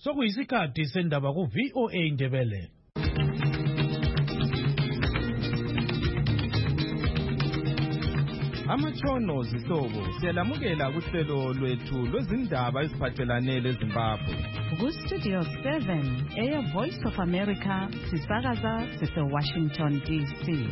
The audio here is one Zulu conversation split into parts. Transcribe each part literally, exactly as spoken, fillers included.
Sokuyisikhathi sendaba ku V O A Indebele. Amatshono zihlobo siyalamukela kuhlelo lwethu lwezindaba eziphathelane leZimbabwe. Ku Studio seven, Air Voice of America, sisakaza sise Washington D C.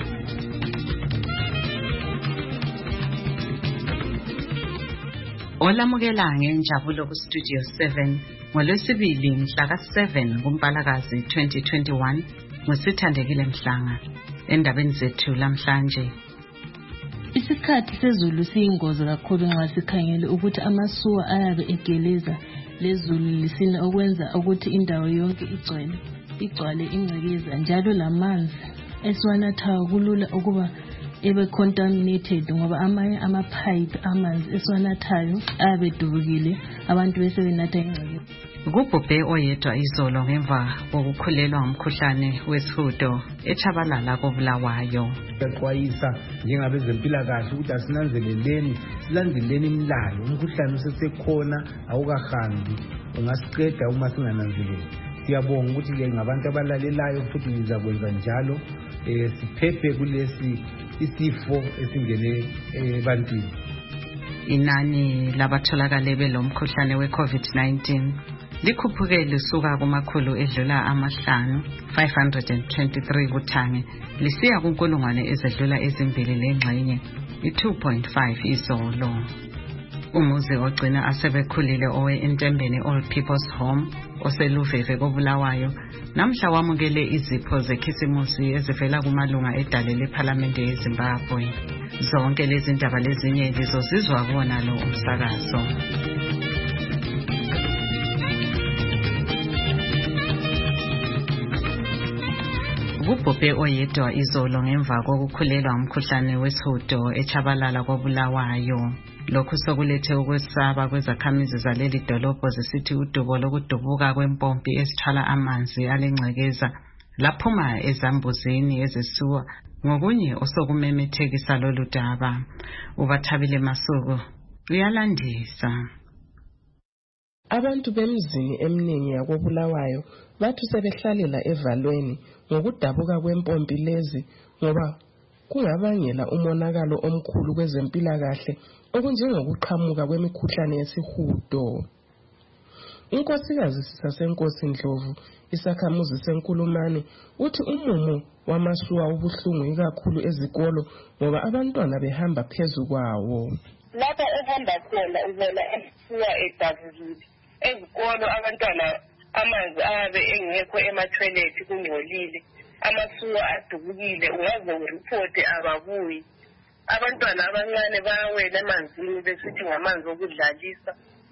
Olamukela ngenjabulo ku Studio seven ngolwesibili mhla ka seven kuMpalakazi twenty twenty-one ngosithandekile Mhlanga. Endabeni zethu lamhlanje, isikhathi sezulu siyingozi kakhulu nxa sikhangele ukuthi amasuwa ayabe egeleza lezulu lisina okwenza ukuthi indawo yonke igcwele igcwale ingcekeza, njalo lamanzi esiwanathayo kulula ukuba ebe contaminated ngoba amanye amapipe amanzi esiwanathayo ayabe edubukile, abantu bese benatha ingcekeza. Kubhubhe oyedwa izolo ngemva kokukhulelwa ngumkhuhlane wesihudo eChabalala koBulawayo. Yaxwayisa njengabezempilakahle ukuthi asinanzeleleni silandeleni imlayo, umkhuhlane usesekhona awukahambi, ungasiqeda uma singananzeleli. Siyabonga ukuthi ke ngabantu abalalelayo futhi ngizakwenza njalo eh siphephe kulesi isifo esingene ebantwini. Inani labatholakala belomkhuhlane we-COVID nineteen likhuphuke lisuka kumakhulu edlula amahlanu five hundred twenty-three kuThange lisiya kunkulungwane ezedlula ezimbili lengxenye i-two point five izolo. Umuzi ogcina asebekhulile owe Entembeni All People's Home oseluveve koBulawayo namhla wamukele izipho zekhisimusi ezivela kumalunga edale lePhalamende yeZimbabwe. Zonke lezi ndaba lezinye lizozizwa kuona lo umsakazo. Kubhubhe oyedwa izolo ngemva kokukhulelwa umkhuhlane wesihudo eChabalala koBulawayo. Lokhu sokulethe ukwesaba kwezakhamizi zaleli dolobho zisithi udubo lokudubuka kwempompi esithwala amanzi alengcekeza laphuma ezambuzini ezisuwa ngokunye osokumemethekisa lolu daba. Ubathabile Masuku uyalandisa. Abantu bemzini eminingi yakoBulawayo bathi sebehlalela evalweni ngokudabuka kwempompi lezi ngoba kungabangela umonakalo omkhulu kwezempilakahle okunjengokuqhamuka kwemikhuhlane yesihudo. Inkosikazi Sisasenkosi Ndlovu, isakhamuzi seNkulumane, uthi umumo wamasuwa ubuhlungu ikakhulu ezikolo ngoba abantwana behamba phezu kwawo. Lapha ehamba khona ubona amasuwa edabukile. Ezikolo abantwana amanzi ayabe engekho ema-toilet kungcolile, amasuwa adubukile, ungaze uripoti ababuyi. Abantwana abancane bayawela emanzini besithi ngamanzi okudlalisa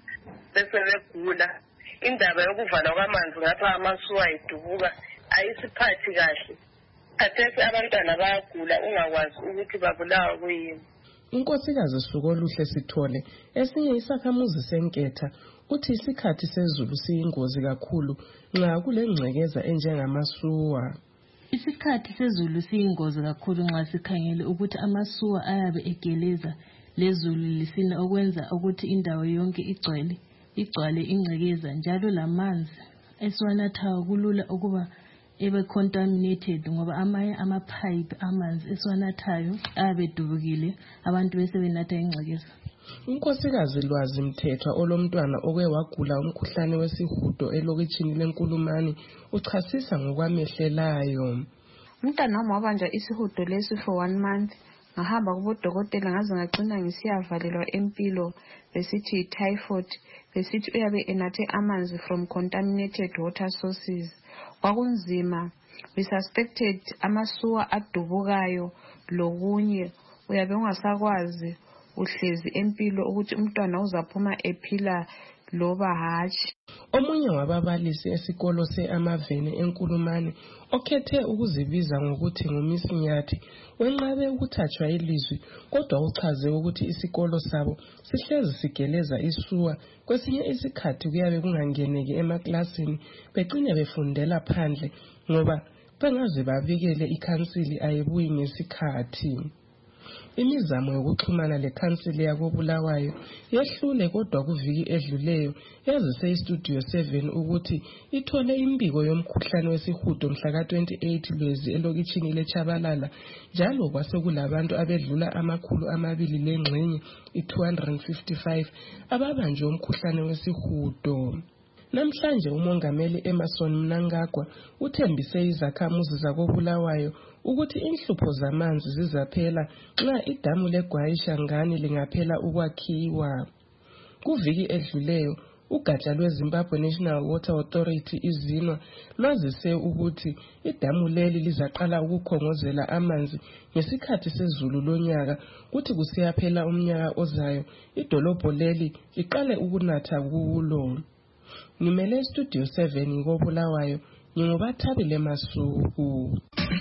bese begula. Indaba yokuvala kwamanzi ngapha amasuwa edubuka ayisiphathi kahle. Khathesi abantwana bayagula ungakwazi ukuthi babulawa kuyini. Inkosikazi Sukoluhle Sithole, esinye isakhamuzi seNketha, uthi isikhathi sezulu siyingozi kakhulu nxa kulengcekeza enjengamasuwa. Isikhathi sezulu siyingozi kakhulu nxa sikhangele ukuthi amasuwa ayabe egeleza lezulu lisina okwenza ukuthi indawo yonke igcwele igcwale ingcekeza, njalo lamanzi esiwanathayo kulula ukuba ebe contaminated ngoba amanye amapipe amanzi esiwanathayo ayabe edubukile, abantu bese benatha ingcekeza. Unkosikazi Lwazi Mthethwa olomntwana oke wagula umkhuhlane wesihudo elokitshini leNkulumane uchasisa ngokwamehlelayo. Umntwana wami wabanja isihudo lesi for one month. Ngahamba kubodokotela ngaze ngagcina ngisiyavalelwa empilo besithi typhoid, besithi uyabe enathe amanzi from contaminated water sources. Kwakunzima. We suspected amasuwa adubukayo lokunye. Uyabe ungasakwazi uhlezi empilo ukuthi umntwana uzaphuma ephila loba hatshi. Omunye wababalisi esikolo seAmavene eNkulumane okhethe ukuzibiza ngokuthi nguMisinyathi wenqabe ukuthathwa ilizwi, kodwa uchaze ukuthi isikolo sabo sihlezi sigeleza isuwa. Kwesinye isikhathi kuyabe kungangeneki emaklasini, begcine befundela phandle ngoba bengaze babikele ikhansili ayibuyi ngesikhathi. Imizamo yokuxhumana lekhansili yakobulawayo yehlule kodwa kuviki edluleyo yazise iStudio seven ukuthi ithole imbiko yomkhuhlane wesihudo mhla ka twenty-eight Lwezi elokitshini leChabalala njalo kwase kulabantu abedlula amakhulu amabili lengxenye i-two hundred fifty-five ababanjwe umkhuhlane wesihudo. Namhlanje umongameli Emmerson Mnangagwa uthembise izakhamuzi zakobulawayo ukuthi inhlupho zamanzi zizaphela nxa idamu leGwayi Shangani lingaphela ukwakhiwa. Kuviki edluleyo ugatsha lweZimbabwe National Water Authority izinwa lwazise ukuthi idamu leli lizaqala ukukhongozela amanzi ngesikhathi sezulu lonyaka kuthi kusiyaphela umnyaka ozayo idolobho leli liqale ukunatha kulo. Ngimele Studio seven ngobulawayo ngingobathabile Masuku.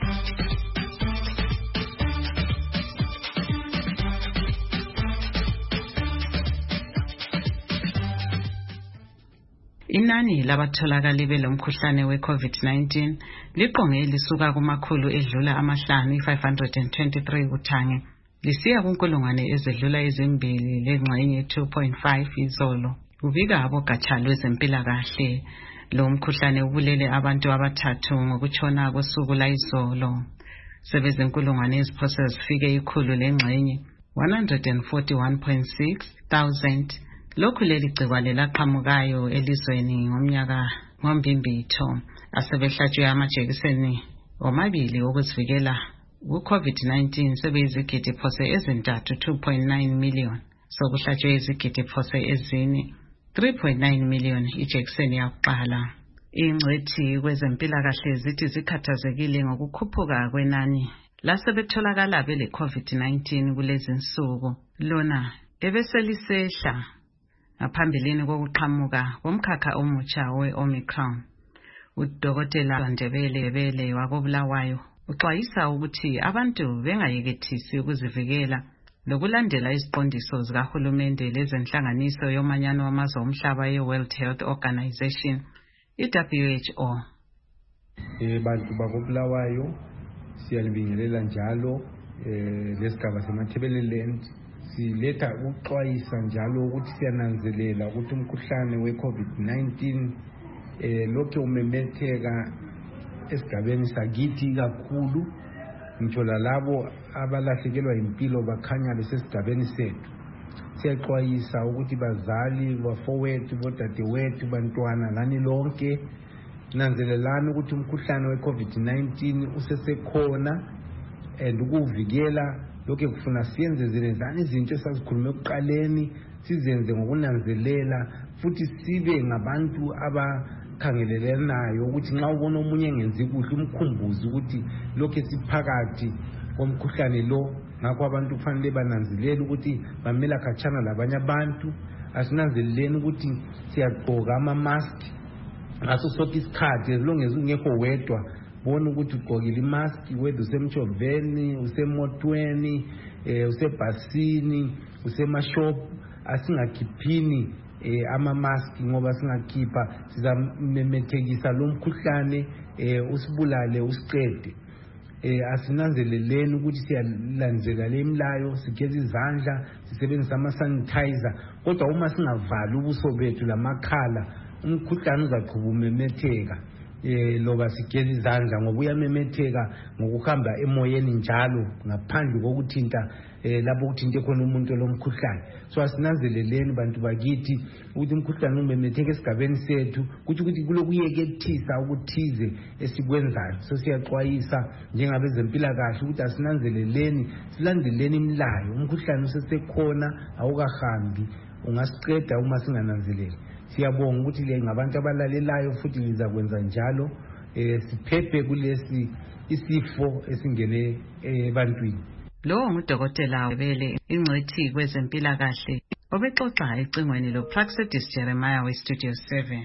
Inani labatholakala belomkhuhlane we-COVID nineteen liqonge lisuka kumakhulu edlula amahlanu five hundred twenty-three kuthange lisiya kunkulungwane ezedlula ezimbili lengxenye two point five izolo. Kubika abogatsha lwezempilakahle lo mkhuhlane ubulele abantu abathathu ngokutshona kosuku layizolo. Sebezinkulungwane eziphose zifike ikhulu lengxenye one hundred forty-one point six thousand. Lokhu leli gcikwane laqhamukayo elizweni ngomnyaka ngombimbitho asebehlatshwe amajekiseni omabili okuzivikela ku-COVID nineteen sebeyizigidi phose ezintathu two point nine million sokuhlatshwe izigidi phose ezine three point nine million ijekiseni yakuqala. Ingcwethi kwezempilakahle zithi zikhathazekile ngokukhuphuka kwenani lasebetholakala bele COVID nineteen kulezi nsuku lona ebeselisehla ngaphambilini kokuqhamuka komkhakha omutsha we-Omicron. Udokotela Ndebele Bele wakobulawayo uxwayisa ukuthi abantu bengayekethisi ukuzivikela lokulandela iziqondiso zikahulumende lezenhlanganiso yomanyano wamazwe omhlaba ye-World Health Organization i-W H O. Eh bantu bakobulawayo siyalibingelela njalo eh lesigaba seMathebeleland siletha ukuxwayisa njalo ukuthi siyananzelela ukuthi umkhuhlane we-COVID nineteen eh lokho umemetheka esigabeni sakithi kakhulu ngitsho labo abalahlekelwa impilo bakhanya besesigabeni sethu. Siyaxwayisa ukuthi bazali bafowethu bodadewethu bantwana lani lonke nanzelelani ukuthi umkhuhlane we-COVID nineteen usesekhona and ukuvikela lokho kufuna siyenze zelezani izinto esazikhulume ekuqaleni sizenze ngokunanzelela futhi sibe ngabantu abakhangelelanayo ukuthi nxa ubona omunye engenzi kuhle umkhumbuze ukuthi lokho esiphakathi komkhuhlane lo. Ngakho abantu kufanele bananzelele ukuthi bamela khatshana labanye abantu. Asinanzeleleni ukuthi siyagqoka ama-mask ngaso sonke isikhathi as long as ungekho wedwa bona ukuthi ugqokile imask whether usemtshoveni usemotweni eh usebhasini usemashop asingakhiphini eh ama-mask ngoba singakhipha sizamemethekisa lo mkhuhlane eh usibulale usiqede. Eh asinanzeleleni ukuthi siyalandela le imlayo sigeza izandla sisebenzisa ama sanitizer kodwa uma singavali ubuso bethu lamakhala umkhuhlane uzaqhubeka umemetheka. Eh loba sigeza izandla ngoba uyamemetheka ngokuhamba emoyeni njalo ngaphandle kokuthinta eh lapho kuthinte khona umuntu lomkhuhlane. So asinanzeleleni bantu bakithi ukuthi umkhuhlane umemetheka esigabeni sethu kuthi ukuthi kulokuyekethisa ukuthize esikwenzayo. So siyaxwayisa njengabezempilakahle ukuthi asinanzeleleni silandeleni imlayo umkhuhlane usesekhona awukahambi ungasiqeda uma singananzeleli. Siyabonga ukuthi le ngabantu abalalelayo futhi lizakwenza njalo eh siphephe kulesi isifo esingene ebantwini. Lo ngudokotela Bele ingcwethi kwezempilakahle obexoxa ecingweni lo Praxedis Jeremiah we Studio seven.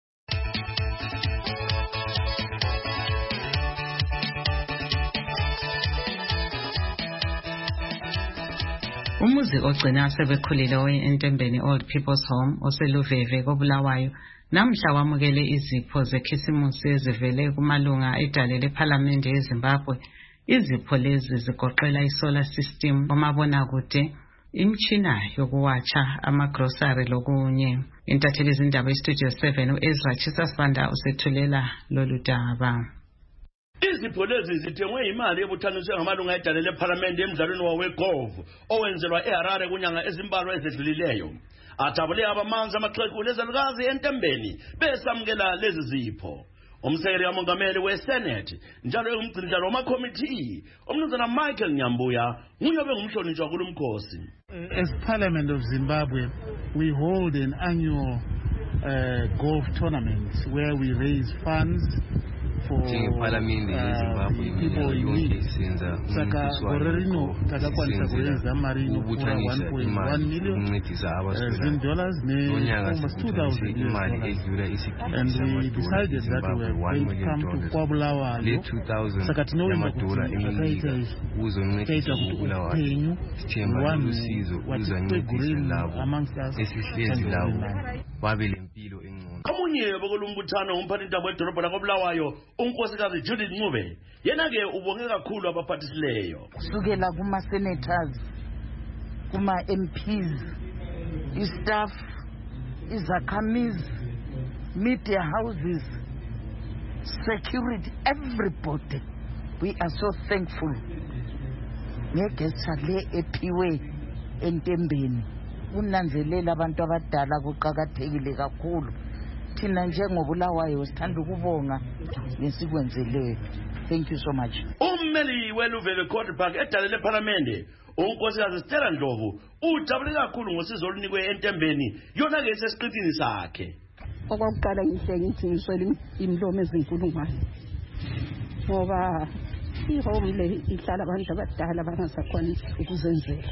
Umuzi ogcina sebekhulile we-Entembeni Old People's Home oseluveve kobulawayo namhla wamukele izipho zekhisimusi ezivele kumalunga edale lePhalamende eZimbabwe Izipho lezi zigoqela isolar system, omabonakude, imchina yokuwatsha, amagrocery lokunye. Intatheli zindaba estudio seven uEzra Chisasibanda usethulela lolu daba. Izipho lezi zithengwe imali ebuthaniswe ngamalunga edale leParliament emdlalweni waweGolf owenzelwa eHarare kunyanga ezimbalwa ezedlulileyo. Athabule abamanzi amaxhegu lezalukazi entembeni besamukela lezi zipho. Umsekeli kamongameli weSenate njalo engumgcinisihlalo wamakomiti umnumzana Michael Nyambuya nguye obengumhlonishwa kulo mkhosi. As Parliament of Zimbabwe, we hold an annual uh, golf tournament where we raise funds for uh, people in need. Saka gorerino takakwanisa kureza marino kura one point one million Zim dollars ne almost two thousand U S dollars. And we decided that we were going to come to Kwabulawa saka tinoenda kuti akaita kuti upenyu vanhu vatikwegureni amongst us and Omunye bokulumbuthano umphathintambo wedolobha lakoBulawayo unkosikazi Judith Ncube yena ke ubonge kakhulu abaphathisileyo kusukela kuma senators kuma M Ps istaff izakhamizi media houses security everybody we are so thankful ngegesa le ephiwe entembeni unanzelela abantu abadala kuqhakathekile kakhulu thina njengobulawayo sithanda ukubonga ngesikwenzeleyo. Thank you so much. Ummeli weluvele Court Park edale leParliament unkosikazi Stella Ndlovu ujabule kakhulu ngosizo olunikwe entembeni yona ke sesiqithini sakhe. Okokuqala ngihle ngithi ngiswele imlomo ezinkulungwane ngoba ihome le ihlala abantu abadala abangasakwanisi ukuzenzela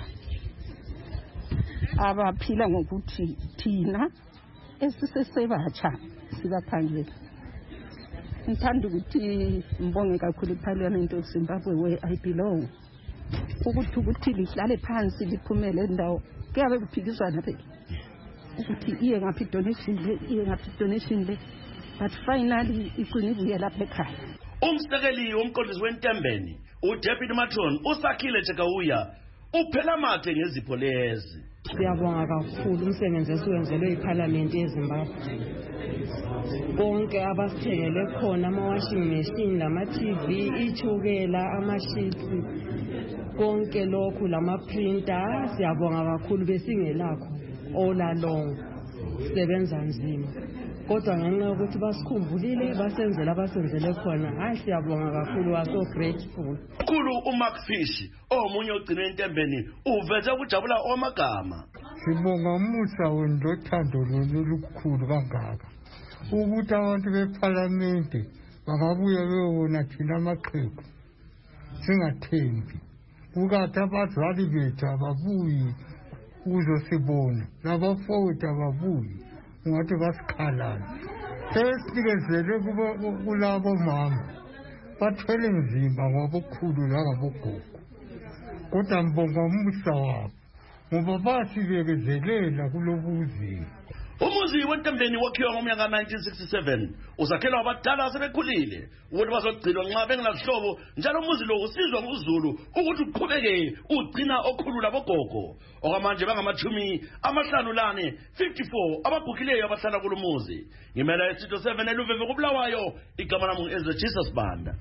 abaphila ngokuthi thina esisesebatsha sibakhangela. Ngithanda ukuthi mbonge kakhulu iParliament of Zimbabwe where I belong ukuthi ukuthi lihlale phansi liphumele endawo kuyabe kuphikiswana phela ukuthi iye ngaphi donation le iye ngaphi donation le but finally iqine ibuye lapha ekhaya. Umsekeli womqondisi wentembeni uDeputy Matron uSakhile Chekawuya uphela mathe ngezipho lezi. Siyabonga kakhulu umsebenzi esiwenzelwe iParliament yeZimbabwe. Konke abasithengele khona ama-washing machine, lama-T V, ichukela, ama-sheets, konke lokhu lama-printer, siyabonga kakhulu besingelakho all along sisebenza nzima. Kodwa ngenxa yokuthi basikhumbulile basenzela abasenzele khona, hayi siyabonga kakhulu, we are so grateful. Kakhulu uMark Fish omunye ogcine entembeni uveze ukujabula omagama. Sibonga umusa wendothando lolukhulu kangaka ukuthi abantu beParliament bangabuya beyona thina amaqhegu singathembi ukade abazali bethu ababuyi ukuzosibona labafowethu ababuyi ngathi basikhalala sesikezele kulabo mama bathwele nzima ngobukhulu langabogogo kodwa mbonga umusa wabo ngoba basibekezelela kulobuzima. Umuzi wentembeni wakhiwa ngomnyaka nineteen sixty-seven uzakhelwa abadala asebekhulile ukuthi bazogcinwa nxa bengelahlobo njalo umuzi lo usizwa nguzulu ukuthi uqhubeke ugcina okhulula bogogo okwamanje bangamachumi amahlanu lane fifty-four abagugileyo abahlala kulo muzi. Ngimela estudio seven eluveve kuBulawayo igama lami ngu-Ezra Chisasibanda.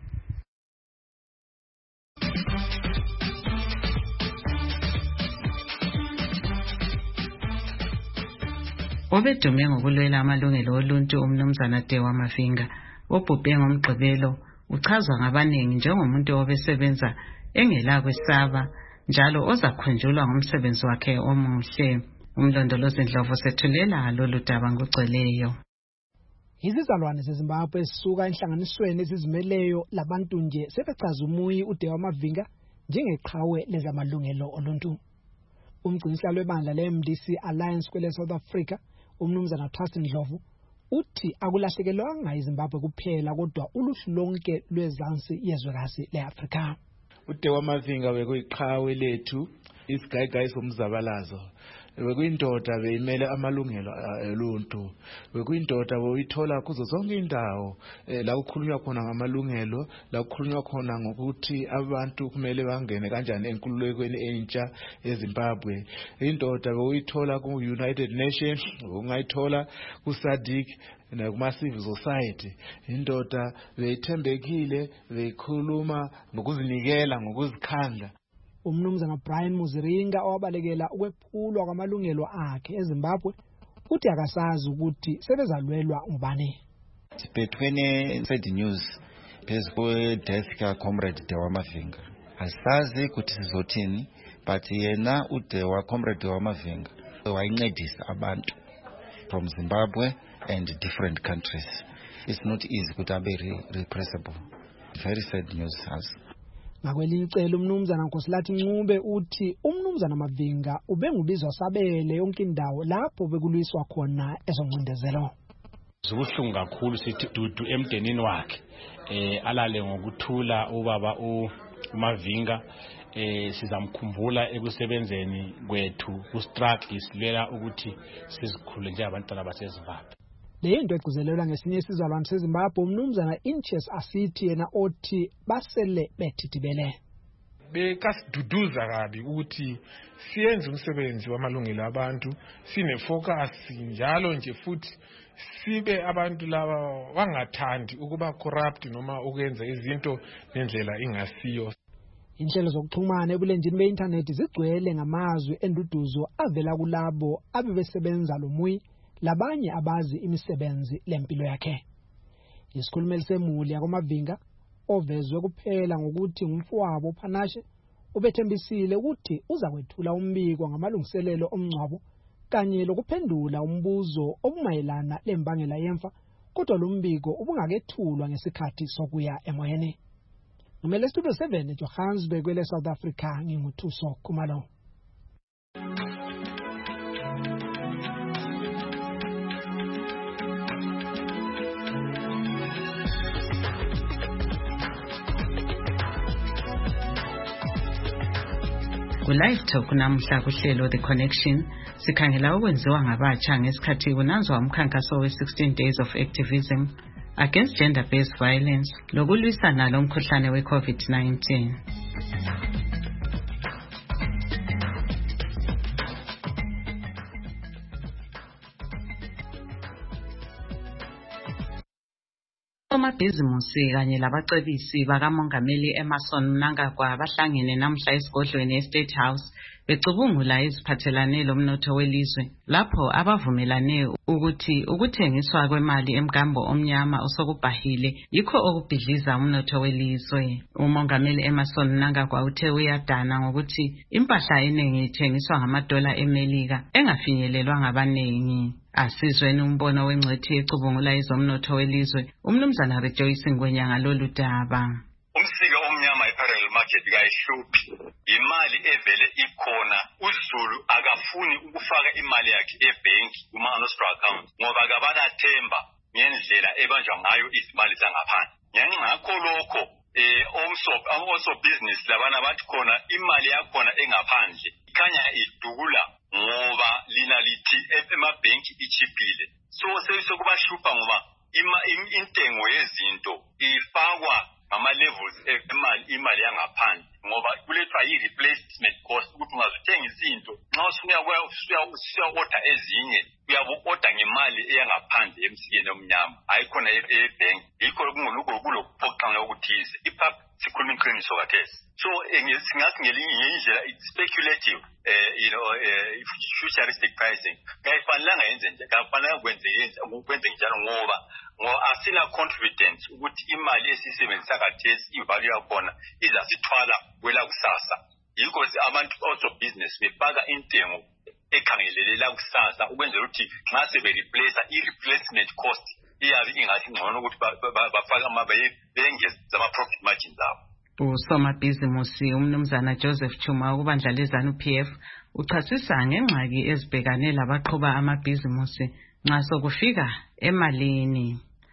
Obedume ngokulwela amalungelo oluntu umnumzana Dewa Mavinga obhubhe ngomgqibelo uchazwa ngabaningi njengomuntu obesebenza engela kwesaba njalo ozakhunjulwa ngomsebenzi wakhe omuhle. Umlondolozi Ndlovu sethulela lolu daba ngogcweleyo. Izizalwane zeZimbabwe esisuka enhlanganisweni ezizimeleyo labantu nje sebechaza umuyi uDewa Mavinga njengeqhawe lezamalungelo oluntu. Umgcinisihlalo webandla le-M D C Alliance kwele South Africa umnumzana Trust Ndlovu uthi akulahlekelwanga iZimbabwe kuphela kodwa uluhlu lonke lwezansi yezwekazi leAfrika. uDewa Mavinga bekuyiqhawe lethu isigayigayi somzabalazo bekuyindoda beyimele amalungelo oluntu, bekuyindoda boyithola kuzo zonke indawo la kukhulunywa khona ngamalungelo, la kukhulunywa khona ngokuthi abantu kumele bangene kanjani enkululekweni entsha eZimbabwe. Indoda boyithola ku United Nations, ungayithola ku SADC na kuma civil society. Indoda beyithembekile, beyikhuluma ngokuzinikela, ngokuzikhandla. Umnumzana Brian Muziringa owabalekela ukwephulwa kwamalungelo akhe eZimbabwe uthi akasazi ukuthi sebezalwelwa ngubani. Between Sad News phezu desk ka Comrade Dewa Mavinga, asazi ukuthi sizothini, but yena uDewa Comrade Dewa Mavinga wayincedisa abantu from Zimbabwe and different countries. It's not easy ukuthi abe repressible. Very sad news has. Ngakwelinye icele umnumzana Nkosilathi Ncube uthi umnumzana Mavinga ubengubizwa sabele yonke indawo lapho bekulwiswa khona ezoncindezelo. Ubuhlungu kakhulu sithi dudu emdenini wakhe eh alale ngokuthula ubaba uMavinga eh sizamkhumbula ekusebenzeni kwethu ku struggle silwela ukuthi sizikhule nje abantwana baseZimbabwe. Le into egcizelelwa ngesinye isizalwane seZimbabwe umnumzana Inches Asithi yena othi basele bethithibele. Bekasiduduza kabi ukuthi siyenze umsebenzi wamalungelo abantu, sine focus njalo nje futhi sibe abantu laba wangathandi ukuba corrupt noma ukwenza izinto nendlela ingasiyo. Inhlelo zokuxhumana ebulenjini be-internet zigcwele ngamazwi enduduzo avela kulabo abebesebenza lomuyi labanye abazi imisebenzi lempilo yakhe. Isikhulumeli semuli yakoMavinga ovezwe kuphela ngokuthi ngumfowabo uPhanashe ubethembisile ukuthi uza kwethula umbiko ngamalungiselelo omngcwabo kanye lokuphendula umbuzo obumayelana lembangela yemfa, kodwa lo mbiko ubungakethulwa ngesikhathi sokuya emoyeni. Ngimele Studio seven eJohannesburg kwele South Africa, nginguthuso Khumalo. Ku-live talk namhla kuhlelo The Connection sikhangela okwenziwa ngabatsha ngesikhathi kunanzwa umkhankaso we-sixteen days of activism against gender-based violence lokulwisana lomkhuhlane we-COVID nineteen. Omabhizimusi kanye labacebisi bakamongameli Emmerson Mnangagwa bahlangene namhla esigodlweni eState House becubungula iziphathelane lomnotho welizwe lapho abavumelane ukuthi ukuthengiswa kwemali emgambo omnyama osokubhahile yikho okubhidliza umnotho welizwe. Umongameli Emmerson Mnangagwa uthe uyadana ngokuthi impahla eningi ithengiswa ngamadola eMelika engafinyelelwa ngabanengi. Asizweni umbono wengcwethi ecubungula izomnotho welizwe umnumzana Rejoice Ngwenya ngalolu daba. Umsika omnyama e-parallel market kayihluphi, imali evele ikhona, uZulu akafuni ukufaka imali yakhe ebhenki kuma-nostro account ngoba kabanathemba ngendlela ebanjwa ngayo izimali zangaphandle. Ngakho lokho eh omso business labana bathi khona imali yakhona engaphandle ikhanya idula ngoba lina lithi emabhenki ichipile. So seyisokubashupha ngoba intengo yezinto ifakwa ama levels emali imali yangaphandle ngoba kulethwa i-replacement cost ukuthi ungazithenga izinto nxa usuya usuya order ezinye uyabu order ngemali eyangaphandle emsikeni omnyama ayikhona ebhenki. Yikho kunguluko kulokuphoqana ukuthize ipap sikhuluma iqiniso kathesi. So singathi ngelinye indlela it's speculative eh you know eh futuristic pricing kayifanelanga yenze nje kafanele kwenze yenze ukwenze njalo ngoba ngo asina confidence ukuthi imali esisebenzisa kathesi ivalue yakhona izasithwala kwela kusasa. Yikho abantu also business befaka intengo ekhangelelela kusasa ukwenzela ukuthi nxa sebe replace i-replacement cost iyabe ingathi ngcono ukuthi bafaka amabaye bengeza ama profit margins abo. Usomabhizimusi umnumzana Joseph Chuma ukubandla lezanu U P F uchasisa ngengxaki ezibhekane labaqhuba amabhizimusi nxa sokufika emalini.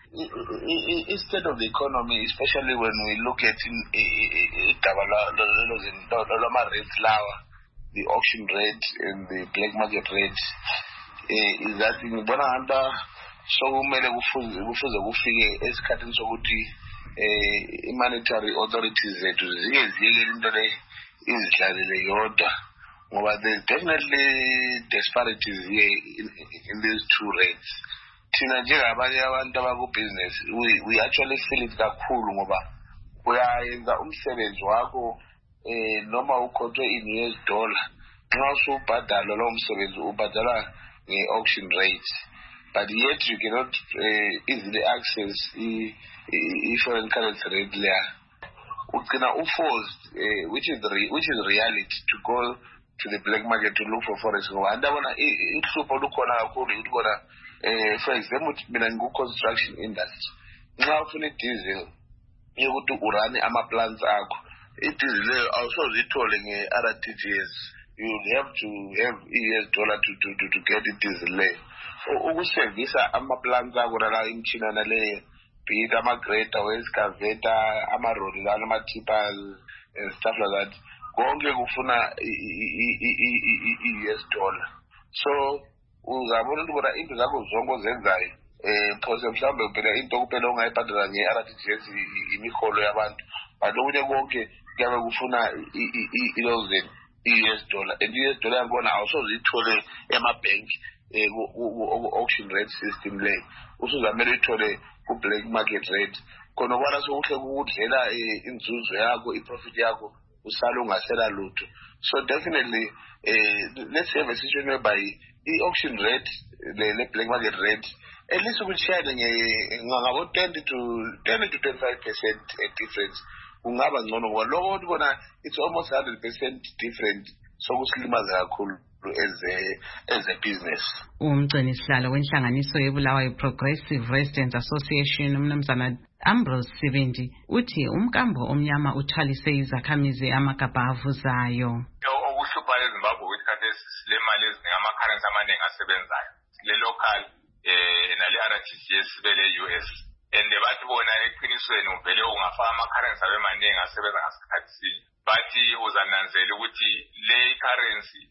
Instead of the economy, especially when we look at in lama rates lawa the auction rate and the black market rate uh, is that ngibona hamba sokumele kufuze kufuze kufike esikhathini sokuthi eh monetary authorities zethu zike ziyeke into le izidlalele yodwa ngoba there's definitely disparities here in, in these two rates. Thina njengabanye abantu abaku-business we, we actually feel it kakhulu ngoba uyayenza umsebenzi wakho eh noma ukhothwe in U S dollar nxa usubhadala lo msebenzi ubhadala nge-auction rate, but yet you cannot uh, easily access i-foreign currency rate there. Ugcina uforced uh, which is re which is reality to go to the black market to look for forex ngoba andabona ihlupho lukhona kakhulu ikhona eh for example mina ngiku-construction industry nxa ufuna i-diesel yokuthi urane ama-plants akho i-diesel leyo awusozithole nge-R T G S, you have to have U S dollar to to to, to get i-diesel leyo. Ukusevisa ama-plants akho nala imichinana leyo be it ama-grader or-excavator ama-roli lana ama-tippers and stuff like that konke kufuna i-U S dollar. So uzabona ukuthi bona into zakho zonke ozenzayo eh phose mhlawumbe phela into kuphela ongayibhadala nge-R T G S imiholo yabantu, but okunye konke kuyabe kufuna i-U S dollar, and i-U S dollar yabona awusozithole emabhenki ku-auction rate system leyo, usuzamele uyithole ku-black market rate khona kwana sokuhle kukudlela inzuzo yakho i-profit yakho usala ungasela lutho. So definitely uh, let's have a situation whereby the auction rate the, the black market rate at least ukushayela ngabo twenty to twenty-five percent difference kungaba ngcono ngoba lokho ubona it's almost one hundred percent different, so kusilimaza kakhulu as a as a business. Umgcini sihlalo wenhlanganiso yebulawayo Progressive Residents Association umnumzana Ambrose Sibendi uthi umkambo omnyama uthwalise izakhamizi amagabha avuzayo. Okuhlupha eZimbabwe ukuthi kade le mali eziningi ama-currency amaningi asebenzayo le local eh nale R T G S bele U S, and bathi bona eqinisweni uvele ungafaka ama-currency abemaningi asebenza ngasikhathi sinye, bathi uzananzela ukuthi le currency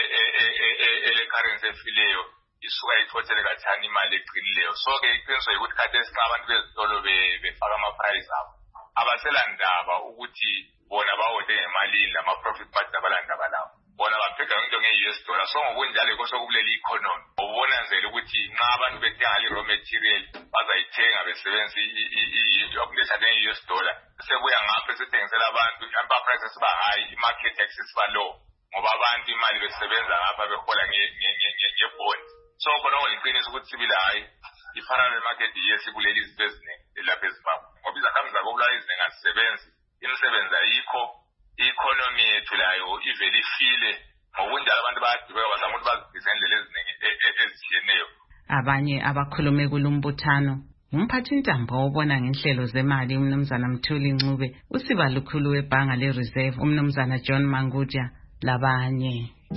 ele currency efileyo isuka ithothele kathani imali eqinileyo. So ke iqiniso ukuthi kade esika abantu bezitolo befaka ama-price abo abasela ndaba ukuthi bona bawode ngemalini lama-profit margin abalandaba lawo, bona bapheka into nge-U S dollar. So ngokunjalo kosokubulela i-economy ubona nzela ukuthi nxa abantu bethenga i-raw material bazayithenga besebenzisa okulesa nge-U S dollar, sebuya ngapho sethengisela abantu ama-prices ba high, i-market access ba low ngoba abantu imali besebenza ngapha behola nge-bond. So khona ngoliqiniso ukuthi sibile hayi ifana ne-market yes kuleli izinto eziningi lapha eZimbabwe ngoba izakhamuzi zabobulawayo eziningi azisebenzi, imisebenzi ayikho, i-economy yethu layo ivele ifile ngokunjalo abantu bayadubeka bazama ukuthi bazibhise ngendlela eziningi ezitshiyeneyo. Abanye abakhulume kulumbuthano umphathintambo obona ngenhlelo zemali umnumzana Mthuli Ncube, usiba lukhulu webhanga le-Reserve umnumzana John Manguja labanye.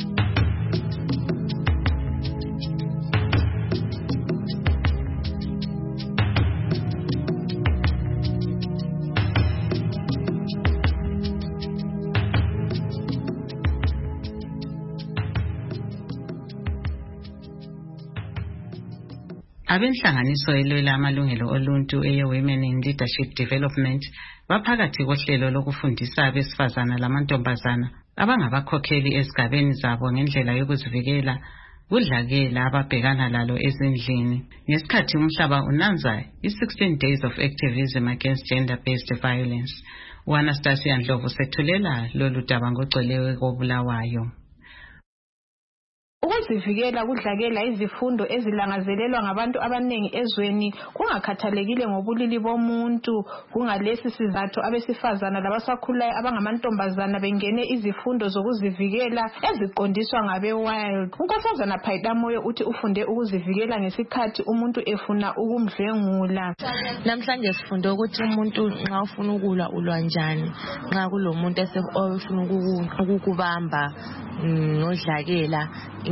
Abenhlanganiso elwela amalungelo oluntu eye-Women in Leadership Development baphakathi kohlelo lokufundisa abesifazana lamantombazana abangabakhokheli ezigabeni zabo ngendlela yokuzivikela kudlakela ababhekana lalo ezindlini. Ngesikhathi umhlaba unanza i-sixteen days of activism against gender-based violence, u-Anastasia Ndlovu sethulela lolu daba ngogcweleyo koBulawayo. Ukuzivikela kudlakela izifundo ezilangazelelwa ngabantu abanengi ezweni kungakhathalekile ngobulili bomuntu. Kungalesi sizathu abesifazana labasakhulayo abangamantombazana bengene izifundo zokuzivikela eziqondiswa ngabe-Wild. Unkosazana Phayitamoyo uthi ufunde ukuzivikela ngesikhathi umuntu efuna ukumdlwengula. Namhlanje sifunde ukuthi umuntu nxa ufuna ukulwa ulwa njani nxa kulomuntu ofuna ukukubamba ngodlakela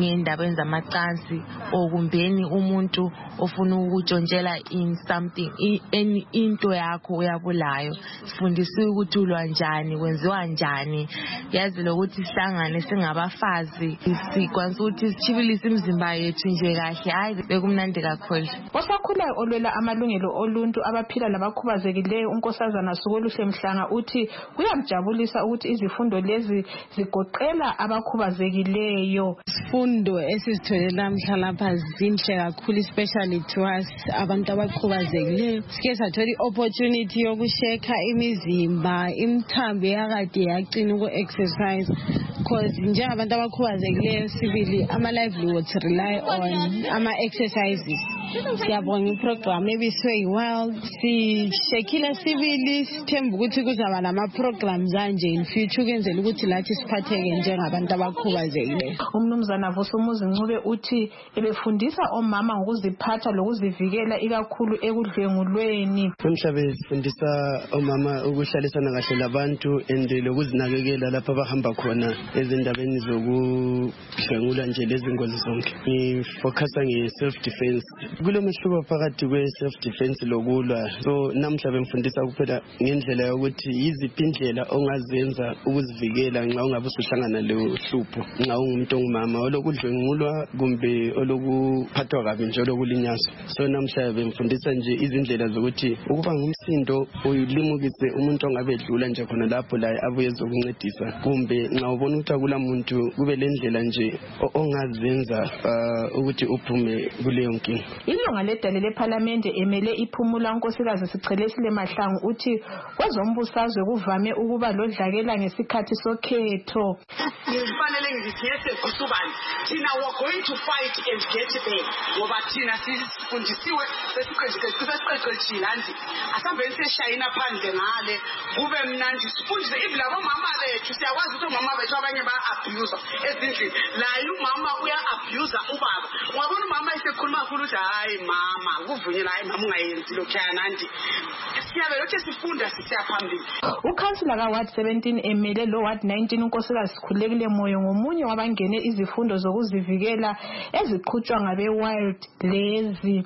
ngendaba zamacansi okumbeni umuntu ofuna ukutshontshela in something in into yakho uyabulayo. Sifundisiwe ukuthi ulwa njani, kwenziwa njani. Yazi lokuthi sihlangane singabafazi sikwanisa ukuthi sichibilise imizimba yethu nje kahle. Hayi bekumnandi kakhulu. Osakhulayo olwela amalungelo oluntu abaphila labakhubazekileyo unkosazana Sukoluhle Mhlanga uthi kuyamjabulisa ukuthi izifundo lezi zigoqela abakhubazekileyo. Isifundo esizitholela mhla lapha zinhle kakhulu, especially to us abantu abakhubazekileyo. Sike sathola i-opportunity yokusheka imizimba, imthambo yakade yaqina uku-exercise because njengabantu abakhubazekileyo sibili ama-livelihoods rely on ama-exercises. Siyabonga iprogram ebiswe yi-World, sishekile sibili sithemba ukuthi kuzaba nama-programs anje in future ukwenzela ukuthi lathi siphatheke njengabantu abakhubazekileyo. Umnumzana Vusumuzi Ncube uthi ebefundisa omama ngokuziphatha lokuzivikela ikakhulu ekudlwengulweni. Umhlabe fundisa omama ukuhlalisana kahle labantu ende lokuzinakekela lapha abahamba khona ezindabeni zokudlwengula nje lezi ngozi zonke. Ngifocusa nge-self defense. Kulomehluko phakathi kwe-self defense lokulwa. So namhla bemfundisa kuphela ngendlela yokuthi yiziphi indlela ongazenza ukuzivikela nxa ungabe usuhlangana lohlupho nxa ungumuntu ongumama olokudlwengulwa kumbe olokuphathwa kabi nje olokulinyazwa. So namhla bemfundisa nje izindlela zokuthi ukuba ngumsindo uyilimukise umuntu ongabe edlula nje khona lapho la abuye ezokuncedisa, kumbe nxa ubona ukuthi akula muntu kube lendlela nje ongazenza ukuthi uphume kuleyo nkinga. Ilunga ledale lePhalamende emele iphumula unkosikazi Sichelesile Mahlangu uthi kwezombusazwe kuvame ukuba lodlakela ngesikhathi sokhetho. Ngifanele ngizithethe kusubani thina we are going to fight and get there ngoba thina sifundisiwe sesiqeqeshile nje asambeni seshayina phandle ngale kube mnandi sifundise ibilabo mama bethu siyakwazi ukuthi mama bethu abanye ba abuse ezindlini la umama uya abuse ubaba ngabona umama esekhuluma kakhulu ukuthi hayi mama kuvunyela hayi mama ungayenzi lokho yanandi siyabe lokho sifunda sisiyaphambili. Ukhansila ka Ward seventeen emele lo Ward nineteen unkosikazi Sikhulekile Moyo ngomunye wabangene izifundo zokuzivikela eziqhutshwa ngabe Wild lezi.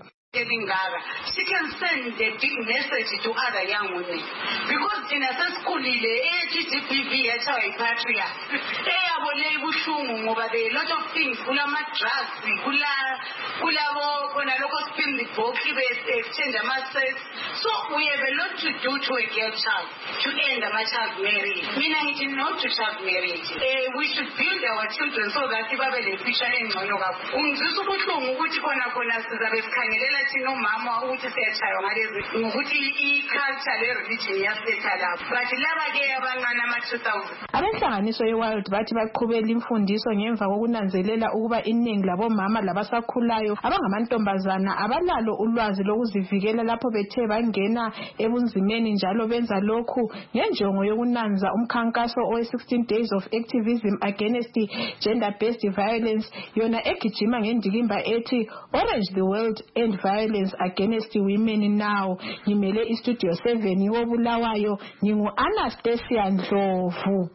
She can send the big message to other young women because in a school ile G B V yacha ipatria eyabone ibuhlungu ngoba there are a lot of things kulama drugs kula kulabo kona lokho spin the box ibe exchange ama sex, so we have a lot to do to a girl child to end ama child marriage. Mina ngithi not to child marriage, eh we should build our children so that babe le future engcono kakhulu. Ungizisa ubuhlungu ukuthi kona kona sizabe sikhangelela thina mama ukuthi siyachaywa ngalezi ukuthi i-culture le-religion yasetha lapho but laba-ke abancane ama-two thousand. Abenhlanganiso ye-Wild bathi baqhubela imfundiso ngemva kokunanzelela ukuba iningi labomama labasakhulayo abangamantombazana abalalo ulwazi lokuzivikela lapho bethe bangena ebunzimeni, njalo benza lokhu ngenjongo yokunanza umkhankaso owe-sixteen days of activism against gender-based violence, yona egijima ngendikimba ethi Orange the World End Violence against women now. Ngimele istudio seven yobulawayo, ngingu Anastasia Ndlovu.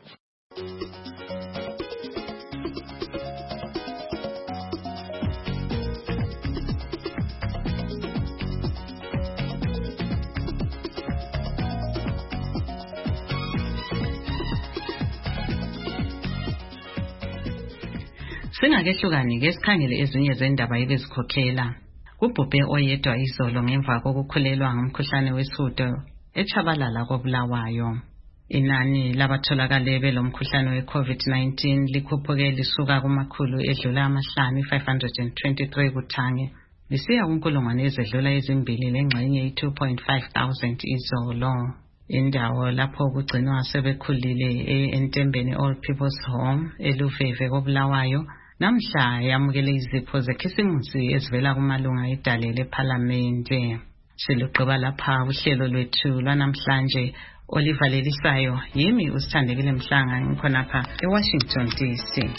Singakehlukani ke sikhangele ezinye zendaba ebezikhokhela. Kubhubhe oyedwa izolo ngemva kokukhulelwa ngomkhuhlane wesihudo eChabalala koBulawayo. Inani labatholakale belomkhuhlane we-COVID nineteen likhuphuke lisuka kumakhulu edlula amahlanu five hundred twenty-three kuthange lisiya kunkulungwane ezedlula ezimbili lengxenye i-two point five thousand izolo. Indawo lapho kugcinwa sebekhulile eNtembeni All People's Home eLuveve koBulawayo namhla yamukele izipho zekhisimusi ezivela kumalunga edale lePhalamende. Siluqoba lapha uhlelo lwethu lwanamhlanje olivalelisayo yimi uSithandekile Mhlanga ngikhonapha eWashington D C.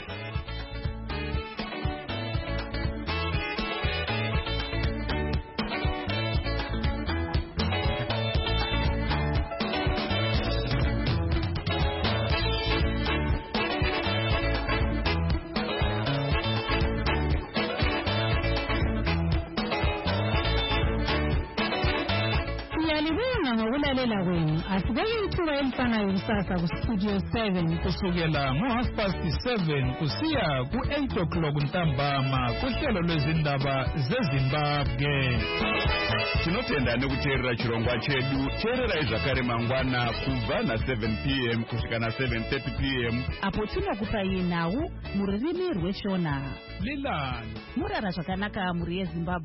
Siyabonga ngokulalela kwenu. Asibeke ithuba elifanayo kusasa ku-Studio seven kusukela ngo-half past seven kusiya ku-eight o'clock ntambama kuhlelo lwezindaba zeZimbabwe. Tinotenda nekuteerera chirongwa chedu. Teerera zvakare mangwana kubva na seven p m kusvika na seven thirty p m apo tinokupai nhau mururimi rweshona. Lilani Murara zvakanaka muri yeZimbabwe.